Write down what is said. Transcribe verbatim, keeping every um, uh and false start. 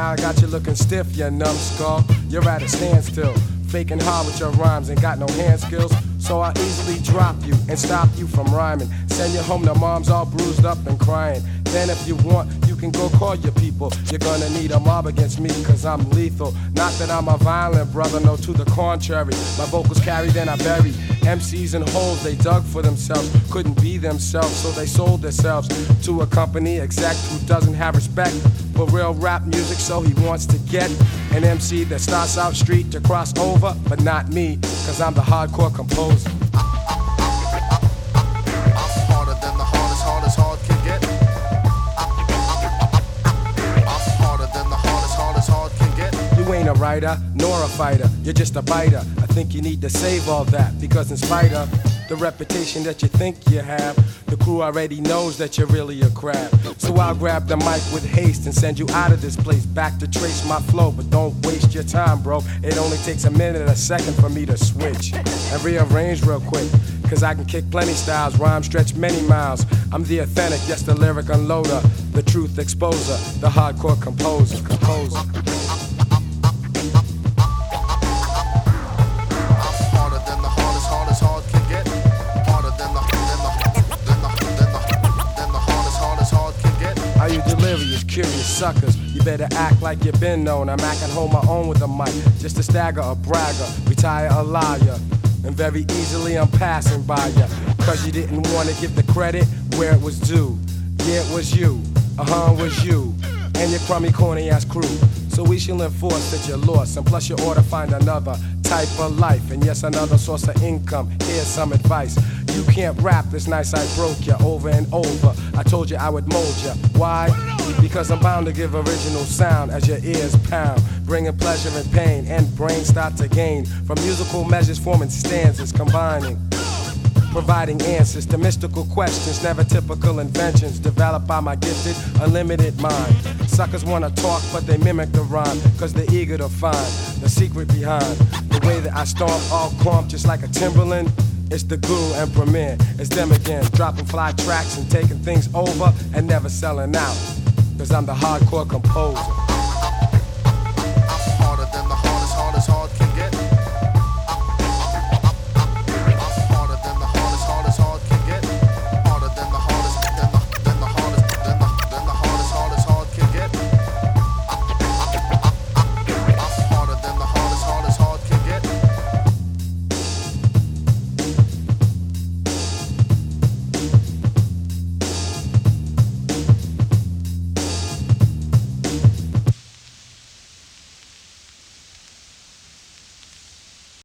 I got you looking stiff, you numbskull. You're at a standstill, faking hard with your rhymes and got no hand skills. So I easily drop you and stop you from rhyming. Send you home to mom's all bruised up and crying. Then if you want, you can go call your people. You're gonna need a mob against me, cause I'm lethal. Not that I'm a violent brother, no, to the contrary. My vocals carry, then I bury. M Cs in holes they dug for themselves. Couldn't be themselves, so they sold themselves to a company exec who doesn't have respect for real rap music, so he wants to get an M C that starts out street to cross over, but not me, cause I'm the hardcore composer. You ain't a writer, nor a fighter, you're just a biter. I think you need to save all that, because in spite of the reputation that you think you have, the crew already knows that you're really a crab. So I'll grab the mic with haste and send you out of this place, back to trace my flow. But don't waste your time, bro. It only takes a minute, a second for me to switch and rearrange real quick, cause I can kick plenty styles, rhyme stretch many miles. I'm the authentic, yes, the lyric unloader, the truth exposer, the hardcore composer, composer. Are you delirious, curious suckers? You better act like you've been known. I'm acting hold my own with a mic, just a stagger, a bragger, retire a liar. And very easily I'm passing by ya, cause you didn't wanna give the credit where it was due. Yeah, it was you, uh-huh, it was you, and your crummy, corny ass crew. So we shall enforce that you're lost, and plus you ought to find another type of life, and yes, another source of income. Here's some advice. You can't rap this nice, I broke ya over and over. I told you I would mold ya. Why? Because I'm bound to give original sound as your ears pound, bringing pleasure and pain, and brains start to gain from musical measures forming stanzas, combining, providing answers to mystical questions, never typical inventions developed by my gifted, unlimited mind. Suckers wanna talk, but they mimic the rhyme, cause they're eager to find the secret behind the way that I stomp all clump just like a Timberland. It's the guru and premier, it's them again, dropping fly tracks and taking things over and never selling out, cause I'm the hardcore composer.